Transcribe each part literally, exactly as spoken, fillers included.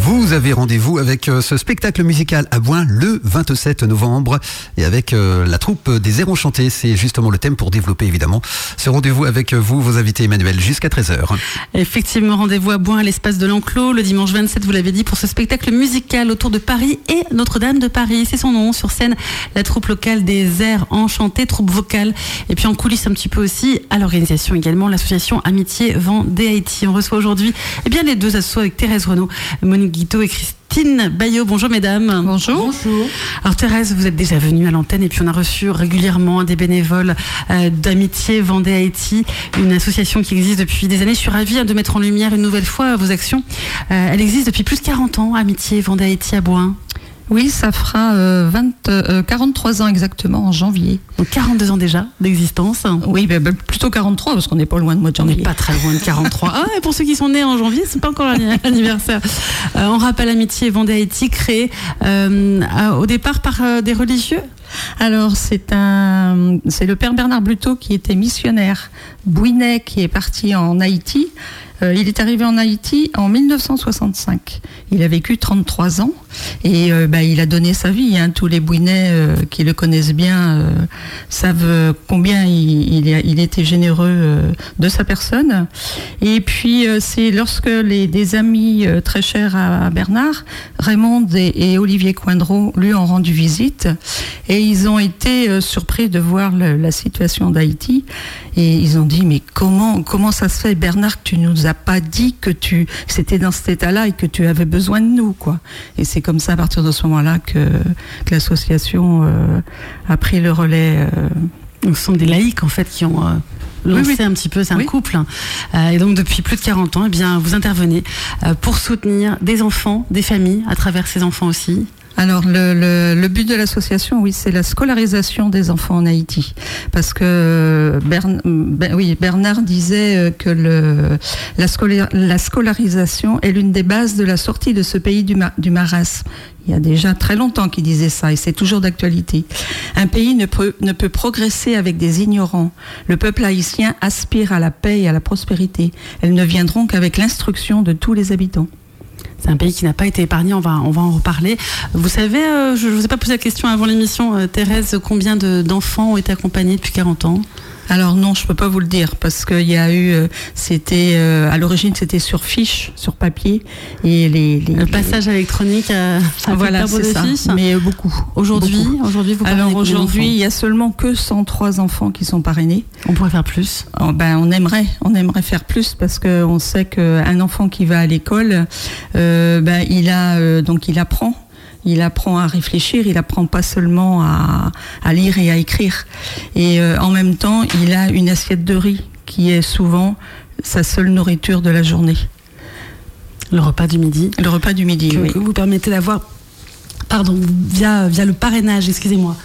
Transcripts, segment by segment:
Vous avez rendez-vous avec euh, ce spectacle musical à Bouin le vingt-sept novembre et avec euh, la troupe des Airs Enchantés. C'est justement le thème pour développer évidemment ce rendez-vous avec vous, vos invités Emmanuel, jusqu'à treize heures. Effectivement, rendez-vous à Bouin à l'espace de l'Enclos le dimanche vingt-sept, vous l'avez dit, pour ce spectacle musical autour de Paris et Notre-Dame de Paris. C'est son nom. Sur scène, la troupe locale des Airs Enchantés, troupe vocale. Et puis en coulisses un petit peu aussi, à l'organisation également, l'association Amitié Vendée Haïti. On reçoit aujourd'hui eh bien, les deux assos avec Thérèse Renaud, Monique Guiteau et Christine Bayot. Bonjour mesdames. Bonjour. Bonjour. Alors Thérèse, vous êtes déjà venue à l'antenne et puis on a reçu régulièrement des bénévoles euh, d'Amitié Vendée Haïti, une association qui existe depuis des années. Je suis ravie de mettre en lumière une nouvelle fois vos actions. Euh, elle existe depuis plus de quarante ans, Amitié Vendée Haïti à Bouin. Oui, ça fera euh, vingt, euh, quarante-trois ans exactement en janvier. Donc quarante-deux ans déjà d'existence. Oui, bah, bah, plutôt quarante-trois parce qu'on n'est pas loin de mois de janvier. On n'est pas très loin de quarante-trois. Ah, et pour ceux qui sont nés en janvier, c'est pas encore l'anniversaire. Euh, on rappelle Amitié Vendée Haïti, créée euh, au départ par euh, des religieux. Alors c'est un, c'est le père Bernard Bluteau qui était missionnaire bouinais qui est parti en Haïti. Euh, il est arrivé en Haïti en mille neuf cent soixante-cinq. Il a vécu trente-trois ans et euh, bah, il a donné sa vie. Hein. Tous les Bouinais euh, qui le connaissent bien euh, savent combien il, il, il était généreux euh, de sa personne. Et puis euh, c'est lorsque les, des amis euh, très chers à, à Bernard, Raymond et, et Olivier Coindreau, lui ont rendu visite et ils ont été euh, surpris de voir le, la situation d'Haïti et ils ont dit mais comment, comment ça se fait Bernard que tu nous as pas dit que tu c'était dans cet état-là et que tu avais besoin de nous quoi. Et c'est comme ça à partir de ce moment-là que, que l'association euh, a pris le relais. Euh... Donc, ce sont des laïcs en fait qui ont euh, lancé oui, oui. un petit peu, c'est un oui. couple. Euh, et donc depuis plus de quarante ans, eh bien vous intervenez euh, pour soutenir des enfants, des familles à travers ces enfants aussi. Alors le, le, le but de l'association, oui, c'est la scolarisation des enfants en Haïti, parce que Bern, ben, oui, Bernard disait que le, la, scolar, la scolarisation est l'une des bases de la sortie de ce pays du, du marasme. Il y a déjà très longtemps qu'il disait ça et c'est toujours d'actualité. Un pays ne peut, ne peut progresser avec des ignorants. Le peuple haïtien aspire à la paix et à la prospérité. Elles ne viendront qu'avec l'instruction de tous les habitants. C'est un pays qui n'a pas été épargné, on va, on va en reparler. Vous savez, euh, je ne vous ai pas posé la question avant l'émission, euh, Thérèse, combien de, d'enfants ont été accompagnés depuis quarante ans ? Alors non, je peux pas vous le dire parce qu'il y a eu, euh, c'était euh, à l'origine c'était sur fiche, sur papier et les, les le passage les... électronique à, à voilà c'est ça, fiches. Mais beaucoup. Aujourd'hui, beaucoup. aujourd'hui vous alors aujourd'hui il y a seulement que cent trois enfants qui sont parrainés. On pourrait faire plus. Oh, ben on aimerait, on aimerait faire plus parce que on sait qu'un enfant qui va à l'école, euh, ben il a euh, donc il apprend. Il apprend à réfléchir, il apprend pas seulement à, à lire et à écrire. Et euh, en même temps, il a une assiette de riz qui est souvent sa seule nourriture de la journée. Le repas du midi. Le repas du midi, que, oui. Que vous permettez d'avoir, pardon, via, via le parrainage, excusez-moi.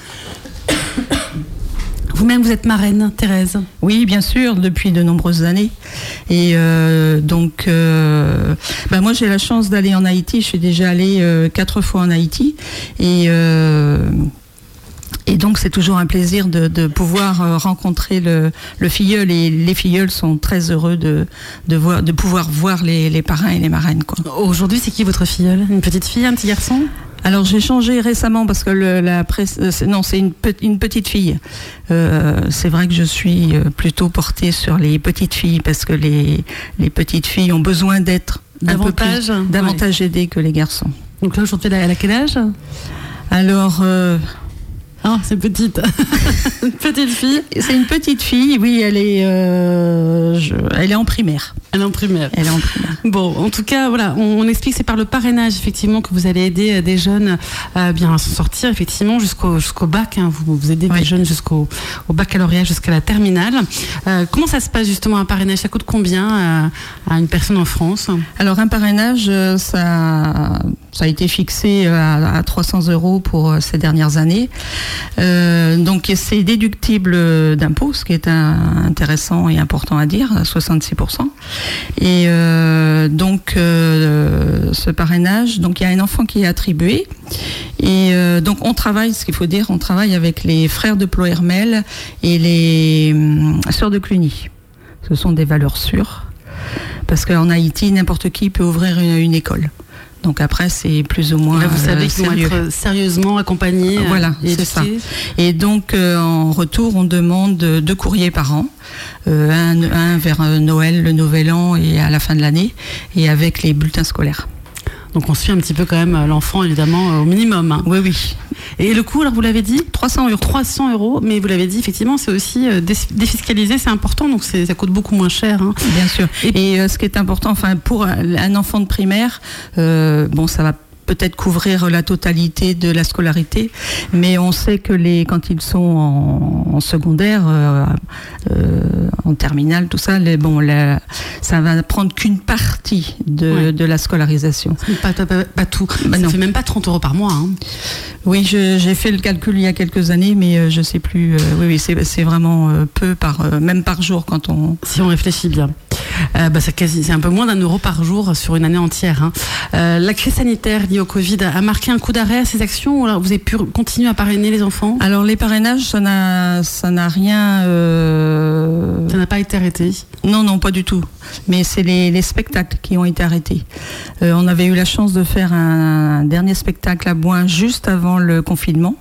Vous-même, vous êtes marraine, Thérèse ? Oui, bien sûr, depuis de nombreuses années. Et euh, donc, euh, bah moi, j'ai la chance d'aller en Haïti. Je suis déjà allée euh, quatre fois en Haïti. Et, euh, et donc, c'est toujours un plaisir de, de pouvoir euh, rencontrer le, le filleul. Et les filleuls sont très heureux de, de, voir, de pouvoir voir les, les parrains et les marraines, quoi. Aujourd'hui, c'est qui votre filleul ? Une petite fille, un petit garçon ? Alors j'ai changé récemment parce que le, la presse, euh, non c'est une, pe- une petite fille. Euh, c'est vrai que je suis plutôt portée sur les petites filles parce que les, les petites filles ont besoin d'être davantage, un peu plus, davantage ouais. aidées que les garçons. Donc là aujourd'hui elle a quel âge ? Alors euh, ah, c'est petite. Une petite fille. C'est une petite fille, oui, elle est, euh, je, elle est en primaire. Elle est en primaire. Elle est en primaire. Bon, en tout cas, voilà, on, on explique que c'est par le parrainage, effectivement, que vous allez aider des jeunes euh, bien à s'en sortir, effectivement, jusqu'au, jusqu'au bac. Hein, vous, vous aidez oui. des jeunes jusqu'au au baccalauréat, jusqu'à la terminale. Euh, comment ça se passe, justement, un parrainage ? Ça coûte combien euh, à une personne en France ? Alors, un parrainage, ça, ça a été fixé à, à trois cents euros pour ces dernières années. Euh, donc c'est déductible d'impôts, ce qui est un, intéressant et important à dire, à soixante-six pour cent. Et euh, donc euh, ce parrainage, donc il y a un enfant qui est attribué. Et euh, donc on travaille, ce qu'il faut dire, on travaille avec les frères de Ploërmel et les euh, sœurs de Cluny. Ce sont des valeurs sûres, parce qu'en Haïti, n'importe qui peut ouvrir une, une école. Donc après, c'est plus ou moins. Là, vous savez euh, qu'ils vont être sérieusement accompagnés. Euh, voilà, et c'est ça. Et donc, euh, en retour, on demande deux courriers par an. Euh, un, un vers Noël, le Nouvel An et à la fin de l'année, et avec les bulletins scolaires. Donc on suit un petit peu quand même l'enfant, évidemment, au minimum. Hein. Oui, oui. Et le coût, alors vous l'avez dit trois cents euros. trois cents euros, mais vous l'avez dit, effectivement, c'est aussi défiscalisé, c'est important, donc c'est, ça coûte beaucoup moins cher. Hein. Bien sûr. Et, et euh, ce qui est important, enfin, pour un enfant de primaire, euh, bon, ça va peut-être couvrir la totalité de la scolarité, mais on sait que les, quand ils sont en, en secondaire, euh, euh, en terminale, tout ça, les, bon, la, ça va prendre qu'une partie de, ouais. de la scolarisation. Pas, pas, pas, pas tout. Bah ça non. fait même pas trente euros par mois. Hein. Oui, je, j'ai fait le calcul il y a quelques années, mais euh, je sais plus. Euh, oui, oui, c'est, c'est vraiment euh, peu par, euh, même par jour quand on. Si on réfléchit bien. Euh, bah, c'est, quasi, c'est un peu moins d'un euro par jour sur une année entière. Hein. Euh, la crise sanitaire liée au Covid a marqué un coup d'arrêt à ces actions, ou alors vous avez pu continuer à parrainer les enfants ? Alors les parrainages, ça n'a, ça n'a rien... Euh... Ça n'a pas été arrêté ? Non, non, pas du tout. Mais c'est les, les spectacles qui ont été arrêtés. Euh, on avait eu la chance de faire un, un dernier spectacle à Bouin juste avant le confinement.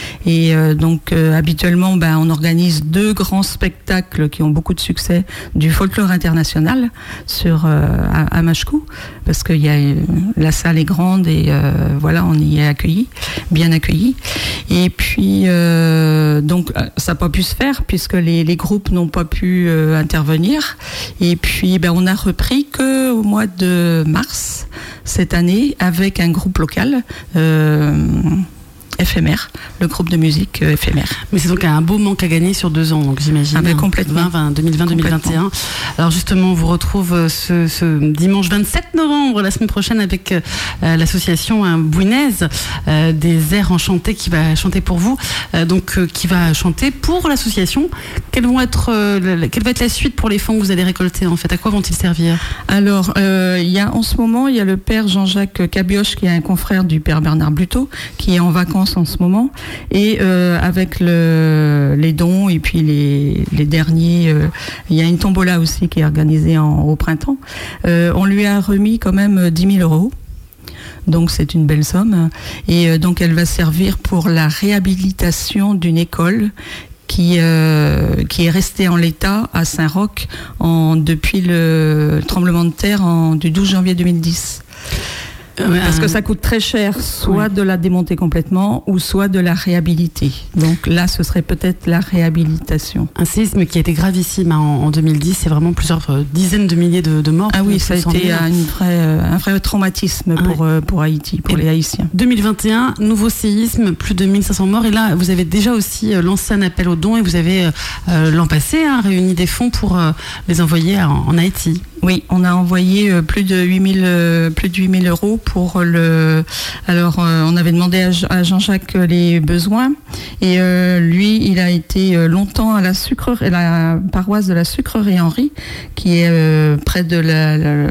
Et euh, donc euh, habituellement, ben, on organise deux grands spectacles qui ont beaucoup de succès du folklore international sur euh, à, à Machecou, parce que y a, euh, la salle est grande et euh, voilà, on y est accueillis, bien accueillis. Et puis euh, donc ça n'a pas pu se faire puisque les, les groupes n'ont pas pu euh, intervenir. Et puis ben, on a repris que au mois de mars cette année avec un groupe local. Euh, éphémère, le groupe de musique euh, éphémère. Mais c'est donc un beau manque à gagner sur deux ans, donc j'imagine. Ah ben complètement. deux mille vingt, deux mille vingt et un. Alors justement, on vous retrouve ce, ce dimanche vingt-sept novembre, la semaine prochaine, avec euh, l'association hein, bouinaise euh, des airs enchantés qui va chanter pour vous, euh, donc euh, qui va chanter pour l'association. Quelles vont être, euh, la, quelle va être la suite pour les fonds que vous allez récolter en fait ? À quoi vont-ils servir ? Alors, euh, il y a en ce moment, il y a le père Jean-Jacques Cabioche, qui est un confrère du père Bernard Bluteau, qui est en vacances en ce moment, et euh, avec le, les dons et puis les, les derniers, euh, il y a une tombola aussi qui est organisée en, au printemps. Euh, on lui a remis quand même dix mille euros. Donc c'est une belle somme. Et euh, donc elle va servir pour la réhabilitation d'une école qui, euh, qui est restée en l'état à Saint-Roch en, depuis le tremblement de terre en, du douze janvier deux mille dix. Parce que ça coûte très cher, soit oui. de la démonter complètement, ou soit de la réhabiliter. Donc là, ce serait peut-être la réhabilitation. Un séisme qui a été gravissime hein, en, en deux mille dix, c'est vraiment plusieurs euh, dizaines de milliers de, de morts. Ah oui, ça a été une vraie, euh, un vrai traumatisme pour, ouais. euh, pour Haïti, pour et les Haïtiens. deux mille vingt et un, nouveau séisme, plus de mille cinq cents morts. Et là, vous avez déjà aussi euh, lancé un appel aux dons et vous avez, euh, l'an passé, hein, réuni des fonds pour euh, les envoyer en, en Haïti. Oui, on a envoyé euh, plus de huit mille, euh, plus de huit mille euros pour le. Alors, euh, on avait demandé à, à Jean-Jacques les besoins, et euh, lui, il a été longtemps à la sucrerie, la paroisse de la Sucrerie Henri, qui est euh, près de la. la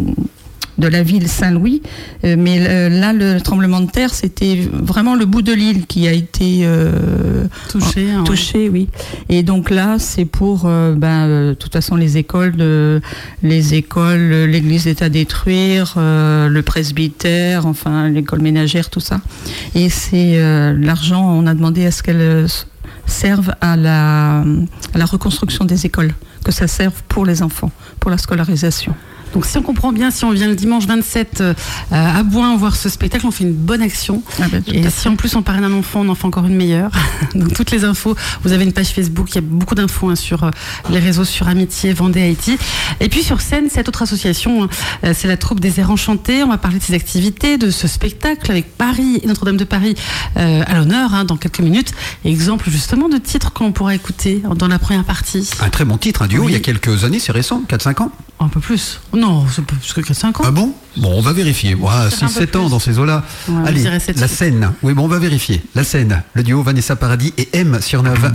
de la ville Saint-Louis, euh, mais euh, là le tremblement de terre c'était vraiment le bout de l'île qui a été euh, touché, en, touché, ouais. oui. Et donc là c'est pour, euh, ben, euh, de toute façon les écoles, de, les écoles, l'église est à détruire, euh, le presbytère, enfin l'école ménagère, tout ça. Et c'est euh, l'argent, on a demandé à ce qu'elle serve à la, à la reconstruction des écoles, que ça serve pour les enfants, pour la scolarisation. Donc si on comprend bien, si on vient le dimanche vingt-sept euh, à Bouin voir ce spectacle, on fait une bonne action. Ah ben, et si en plus on parraine un enfant, on en fait encore une meilleure. Donc toutes les infos, vous avez une page Facebook, il y a beaucoup d'infos hein, sur euh, les réseaux, sur Amitié, Vendée, Haïti. Et puis sur scène, cette autre association, euh, c'est la troupe des airs enchantés. On va parler de ses activités, de ce spectacle avec Paris et Notre-Dame de Paris euh, à l'honneur hein, dans quelques minutes. Exemple justement de titres qu'on pourra écouter dans la première partie. Un très bon titre, un duo oui. il y a quelques années, c'est récent, quatre cinq ans. Un peu plus. Non, c'est plus que quatre cinq ans. Ah bon ? Bon, on va vérifier. Ouais, six sept ans dans ces eaux-là. Ouais, allez, la scène. Oui, bon, on va vérifier. La scène. Le duo Vanessa Paradis et M. Surneuve.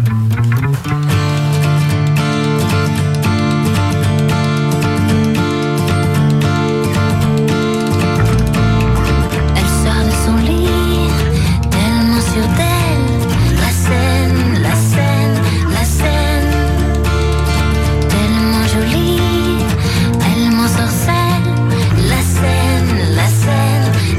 La scène, la scène,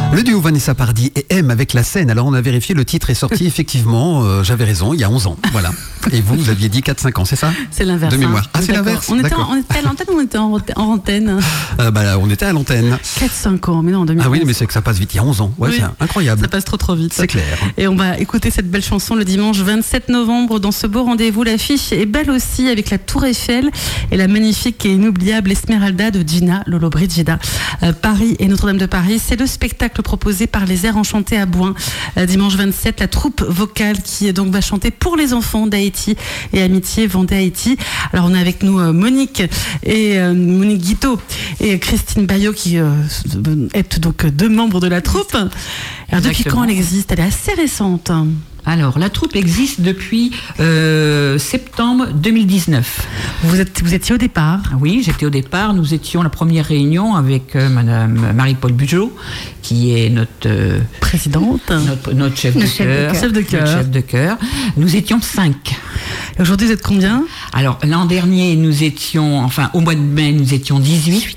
Le duo Vanessa Paradis et M avec la scène. Alors on a vérifié, le titre est sorti effectivement, euh, j'avais raison, il y a onze ans. Voilà. Et vous, vous aviez dit quatre cinq ans, c'est ça? C'est l'inverse. De mémoire. Hein. Ah, c'est l'inverse. On était, en, on était à l'antenne ou on était en, en antenne euh, bah, On était à l'antenne. quatre cinq ans, mais non, en deux mille onze. Ah oui, mais c'est que ça passe vite, il y a onze ans. Ouais, oui, c'est incroyable. Ça passe trop trop vite. C'est clair. Et on va écouter cette belle chanson le dimanche vingt-sept novembre dans ce beau rendez-vous. L'affiche est belle aussi avec la Tour Eiffel et la magnifique et inoubliable Esmeralda de Gina Lollobrigida. Euh, Paris et Notre-Dame de Paris, c'est le spectacle proposé par les Airs Enchantés à Bouin. Euh, dimanche vingt-sept, la troupe vocale qui donc va chanter pour les enfants d'Haïti et Amitié Vendée Haïti. Alors on est avec nous euh, Monique et euh, Monique Guiteau et Christine Bayot qui euh, est donc deux membres de la troupe. Alors depuis quand elle existe? Elle est assez récente. Alors, la troupe existe depuis euh, septembre deux mille dix-neuf. Vous, êtes, vous étiez au départ? Oui, j'étais au départ. Nous étions la première réunion avec euh, Madame Marie-Paul Bugeaud, qui est notre euh, présidente, notre, notre chef, notre de chef, chef de chœur. Notre chef de chœur. Nous étions cinq. Et aujourd'hui, vous êtes combien? Alors, l'an dernier, nous étions, enfin, au mois de mai, nous étions dix-huit.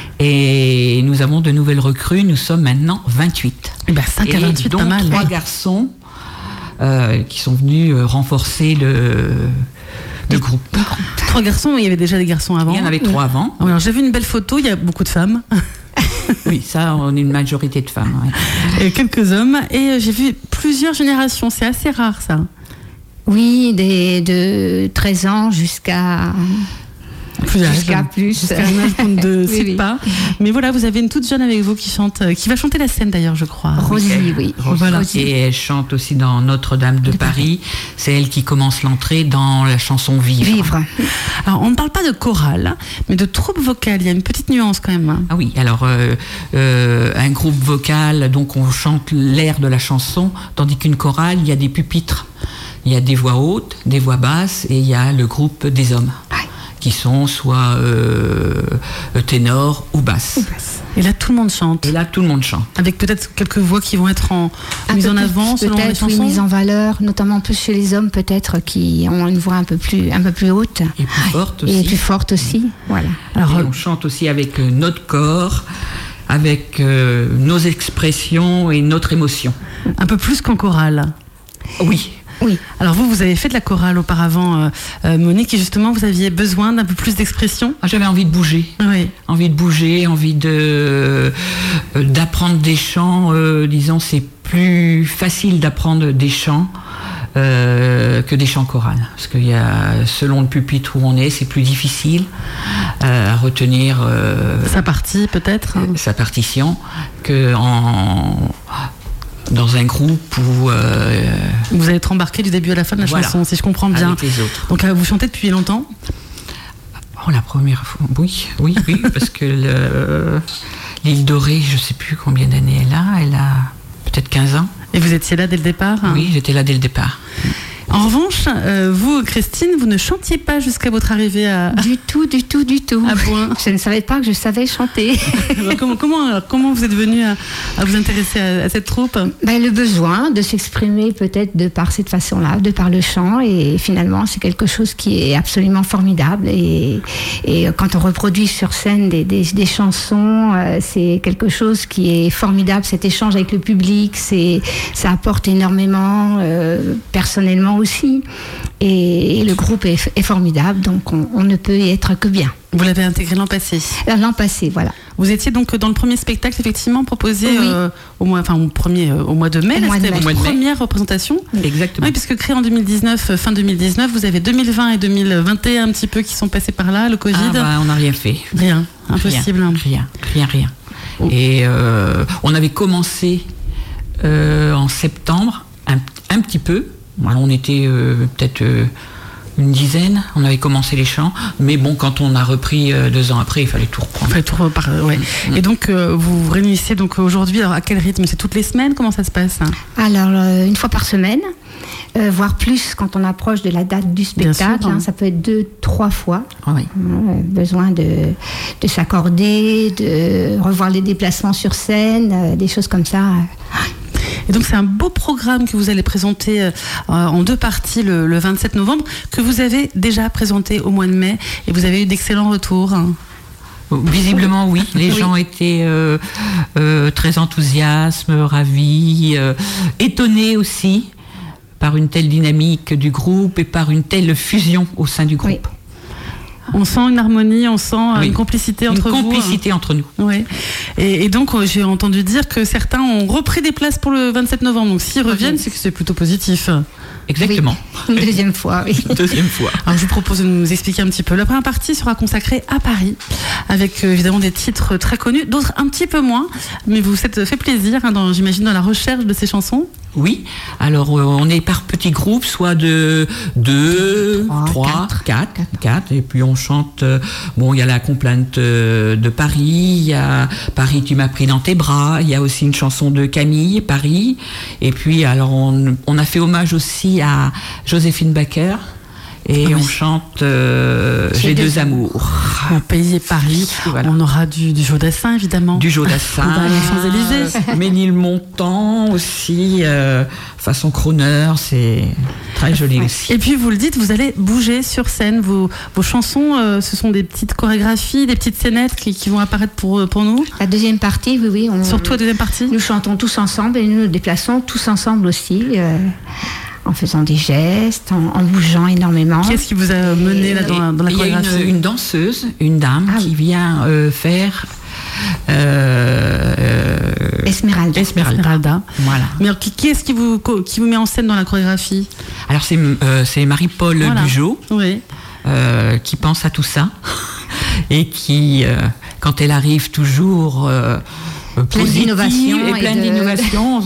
Et nous avons de nouvelles recrues. Nous sommes maintenant vingt-huit. Et ben cinq à vingt-huit, pas mal. Trois garçons. Euh, qui sont venus euh, renforcer le, le groupe. Trois garçons, il y avait déjà des garçons avant. Il y en avait trois avant. Alors, j'ai vu une belle photo, il y a beaucoup de femmes. Oui, ça, on est une majorité de femmes. Ouais. Et quelques hommes. Et j'ai vu plusieurs générations, c'est assez rare ça. Oui, des, de treize ans jusqu'à... Plus jusqu'à plus. Jusqu'à un âge qu'on ne oui, sait oui. pas. Mais voilà, vous avez une toute jeune avec vous qui chante, qui va chanter la scène d'ailleurs, je crois. Rosie, oui. Rosie. Voilà. Et elle chante aussi dans Notre-Dame de, de Paris. Paris. C'est elle qui commence l'entrée dans la chanson Vivre. Vivre. Alors, on ne parle pas de chorale, mais de troupe vocale. Il y a une petite nuance quand même. Ah oui, alors euh, euh, un groupe vocal, donc on chante l'air de la chanson, tandis qu'une chorale, il y a des pupitres. Il y a des voix hautes, des voix basses, et il y a le groupe des hommes. Ah. Qui sont soit euh, ténor ou basse. Et là, tout le monde chante. Et là, tout le monde chante. Avec peut-être quelques voix qui vont être en mise en avant, selon les chansons. Oui, mise en valeur, notamment plus chez les hommes peut-être qui ont une voix un peu plus, un peu plus haute. Et plus forte aussi. Et plus forte aussi, voilà. Alors, et on chante aussi avec notre corps, avec euh, nos expressions et notre émotion. Un peu plus qu'en chorale. Oui. Oui. Alors vous, vous avez fait de la chorale auparavant, euh, euh, Monique, et justement, vous aviez besoin d'un peu plus d'expression. Ah, j'avais envie de bouger. Oui. Envie de bouger, envie de euh, d'apprendre des chants. Euh, disons, c'est plus facile d'apprendre des chants euh, que des chants chorales, parce qu'il y a, selon le pupitre où on est, c'est plus difficile euh, à retenir euh, sa partie, peut-être. Euh, sa partition que en dans un groupe où... Euh, vous allez être embarqué du début à la fin de la voilà, chanson, si je comprends bien. Avec les autres. Donc là, vous chantez depuis longtemps? Oh, la première fois, oui, oui, oui, parce que le, l'île Dorée, je ne sais plus combien d'années elle a, elle a peut-être quinze ans. Et vous étiez là dès le départ? Oui, j'étais là dès le départ. En revanche, euh, vous, Christine, vous ne chantiez pas jusqu'à votre arrivée à... Du tout, du tout, du tout. À Bouin. Je ne savais pas que je savais chanter. comment, comment, comment vous êtes venue à, à vous intéresser à, à cette troupe? Ben, le besoin de s'exprimer peut-être de par cette façon-là, de par le chant. Et finalement, c'est quelque chose qui est absolument formidable. Et, et quand on reproduit sur scène des, des, des chansons, euh, c'est quelque chose qui est formidable. Cet échange avec le public, c'est, ça apporte énormément euh, personnellement aussi, et, et le groupe est, est formidable, donc on, on ne peut y être que bien. Vous l'avez intégré l'an passé? L'an passé, voilà. Vous étiez donc dans le premier spectacle, effectivement, proposé oui. euh, au, mois, enfin, au, premier, euh, au mois de mai, au là, mois c'était de votre mai. première représentation. Exactement. Oui, puisque créé en deux mille dix-neuf, fin deux mille dix-neuf, vous avez deux mille vingt et deux mille vingt et un un petit peu qui sont passés par là, le Covid. Ah bah, on n'a rien fait. Rien, impossible. Rien, rien, rien. rien. Oh. Et euh, on avait commencé euh, en septembre, un, un petit peu. Alors on était euh, peut-être euh, une dizaine, on avait commencé les chants, mais bon, quand on a repris euh, deux ans après, il fallait tout reprendre. Il fallait tout reprendre, ouais. Mmh. Et donc, euh, vous vous réunissez donc aujourd'hui, alors à quel rythme? C'est toutes les semaines? Comment ça se passe? Alors, euh, une fois par semaine, euh, voire plus quand on approche de la date du spectacle, sûr, hein, ça peut être deux, trois fois. Ah oui. Euh, besoin de, de s'accorder, de revoir les déplacements sur scène, euh, des choses comme ça. Et donc c'est un beau programme que vous allez présenter euh, en deux parties le, le vingt-sept novembre, que vous avez déjà présenté au mois de mai, et vous avez eu d'excellents retours. Visiblement, oui. Les oui. gens étaient euh, euh, très enthousiastes, ravis, euh, étonnés aussi par une telle dynamique du groupe et par une telle fusion au sein du groupe. Oui. On sent une harmonie, on sent oui. une complicité entre une vous. Une complicité entre nous. Oui. Et, et donc, j'ai entendu dire que certains ont repris des places pour le vingt-sept novembre. Donc, s'ils reviennent, c'est que c'est plutôt positif. Exactement. Oui. Une deuxième fois, oui. Deuxième fois. Alors, je vous propose de nous expliquer un petit peu. La première partie sera consacrée à Paris, avec euh, évidemment des titres très connus, d'autres un petit peu moins. Mais vous vous êtes fait plaisir, hein, dans, j'imagine, dans la recherche de ces chansons. Oui, alors euh, on est par petits groupes, soit de deux, trois, quatre, quatre, et puis on chante, euh, bon, il y a la complainte euh, de Paris, il y a Paris, tu m'as pris dans tes bras, il y a aussi une chanson de Camille, Paris, et puis alors on, on a fait hommage aussi à Joséphine Baker. Et oui. on chante euh, J'ai deux, deux amours. Mon pays est Paris. Voilà. On aura du, du Jodassin, évidemment. Du Jodassin. Dans les Champs-Élysées. Ménilmontant aussi, euh, façon crooner, c'est très joli ouais. aussi. Et puis vous le dites, vous allez bouger sur scène. Vos, vos chansons, euh, ce sont des petites chorégraphies, des petites scénettes qui, qui vont apparaître pour, pour nous. La deuxième partie, oui, oui. On, Surtout la deuxième partie. Nous chantons tous ensemble et nous nous déplaçons tous ensemble aussi. Euh... en faisant des gestes, en, en bougeant énormément. Qu'est-ce qui vous a mené là, dans, dans la chorégraphie ? Il y a une, une danseuse, une dame, ah, qui oui. vient euh, faire... Euh, euh, Esmeralda. Esmeralda. Esmeralda. Voilà. Mais alors, qui, qui est-ce qui vous, qui vous met en scène dans la chorégraphie ? Alors, c'est, euh, c'est Marie-Paul voilà. Bugeaud, oui. euh, qui pense à tout ça, et qui, euh, quand elle arrive toujours... Euh, plein d'innovations et plein et de... d'innovations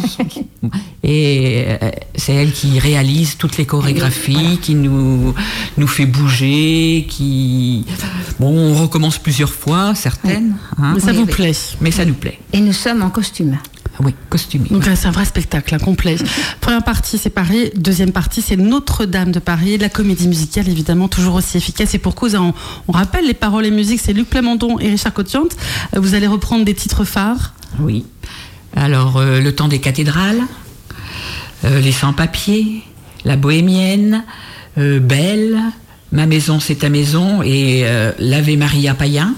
et euh, c'est elle qui réalise toutes les chorégraphies, voilà. qui nous nous fait bouger, qui bon on recommence plusieurs fois certaines, oui. hein. mais ça oui, vous oui. plaît, mais ça nous plaît. Et nous sommes en costume. Oui, costumé. Donc là, c'est un vrai spectacle, hein, complet. Première partie, c'est Paris. Deuxième partie, c'est Notre-Dame de Paris. La comédie musicale, évidemment, toujours aussi efficace. Et pour cause, on, on rappelle les paroles et musiques, c'est Luc Plamondon et Richard Cotiante. Vous allez reprendre des titres phares. Oui. Alors, euh, Le temps des cathédrales, euh, Les sans-papiers, La bohémienne, euh, Belle, Ma maison, c'est ta maison et euh, L'Ave Maria Païen.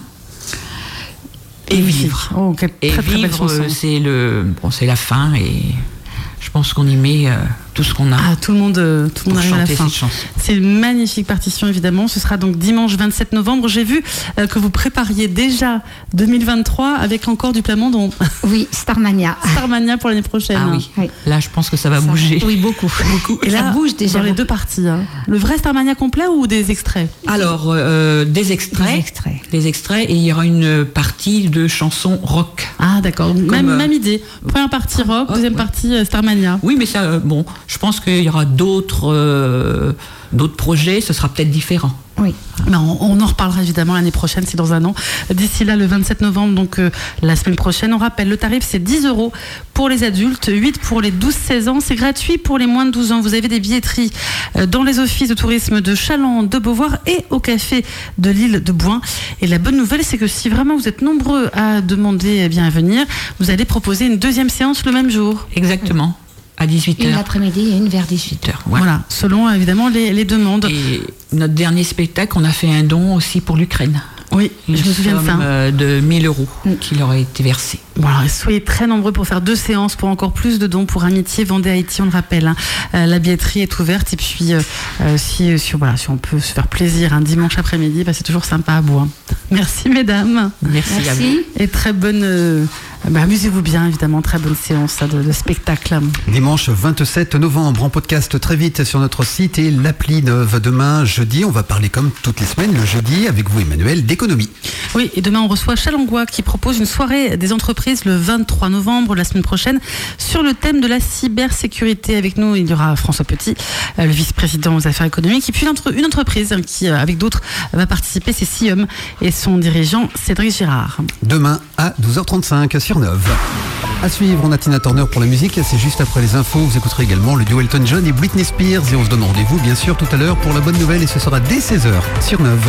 Et vivre. Oh, okay. Et très, vivre, très c'est le, bon, c'est la fin et je pense qu'on y met euh, tout ce qu'on a. Ah, tout le monde, euh, tout le monde arrive à la fin. Cette c'est une magnifique partition, évidemment. Ce sera donc dimanche vingt-sept novembre. J'ai vu euh, que vous prépariez déjà deux mille vingt-trois avec encore du Plamondon. Oui, Starmania. Starmania pour l'année prochaine. Ah oui. oui. Là, je pense que ça va ça, bouger. Oui, beaucoup. beaucoup. Et là, ça bouge déjà. Dans les deux parties. Hein. Le vrai Starmania complet ou des extraits ? Alors, euh, des extraits. Des extraits. Des extraits et il y aura une partie de chansons rock. Ah, d'accord. Même, euh, même idée. Première partie rock, deuxième ouais. partie euh, Starmania. Oui, mais ça, euh, bon, je pense qu'il y aura d'autres, euh, d'autres projets, ce sera peut-être différent. Oui, mais on, on en reparlera évidemment l'année prochaine, c'est dans un an. D'ici là, le vingt-sept novembre, donc euh, la semaine prochaine, on rappelle, le tarif c'est dix euros pour les adultes, huit pour les douze seize ans. C'est gratuit pour les moins de douze ans. Vous avez des billetteries euh, dans les offices de tourisme de Chaland, de Beauvoir et au café de l'île de Bouin. Et la bonne nouvelle, c'est que si vraiment vous êtes nombreux à demander eh bien, à venir, vous allez proposer une deuxième séance le même jour. Exactement. À dix-huit heures. Une l'après-midi et une vers dix-huit heures. Ouais. Voilà, selon évidemment les, les demandes. Et notre dernier spectacle, on a fait un don aussi pour l'Ukraine. Oui, une je me souviens de ça. Euh, de mille euros mm. qui leur a été versé. Bon, alors, soyez très nombreux pour faire deux séances, pour encore plus de dons pour Amitié Vendée Haïti, on le rappelle. Hein. Euh, la billetterie est ouverte et puis euh, si, si, voilà, si on peut se faire plaisir un dimanche après-midi, bah, c'est toujours sympa à boire. Merci mesdames. Merci, Merci. à vous. Et très bonne... Euh, bah, amusez-vous bien, évidemment. Très bonne séance de, de spectacle. Dimanche vingt-sept novembre, en podcast très vite sur notre site et l'appli neuve. Demain, jeudi, on va parler comme toutes les semaines, le jeudi, avec vous Emmanuel, d'économie. Oui, et demain, on reçoit Chalongois qui propose une soirée des entreprises le vingt-trois novembre, la semaine prochaine, sur le thème de la cybersécurité. Avec nous, il y aura François Petit, le vice-président aux affaires économiques, et puis une entreprise qui, avec d'autres, va participer, c'est Sium, et son dirigeant, Cédric Girard. Demain à douze heures trente-cinq sur Neuve. À suivre, on a Tina Turner pour la musique, c'est juste après les infos. Vous écouterez également le duo Elton John et Britney Spears, et on se donne rendez-vous, bien sûr, tout à l'heure pour la bonne nouvelle, et ce sera dès seize heures sur Neuve.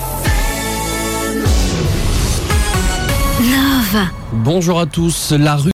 Bonjour à tous, la rue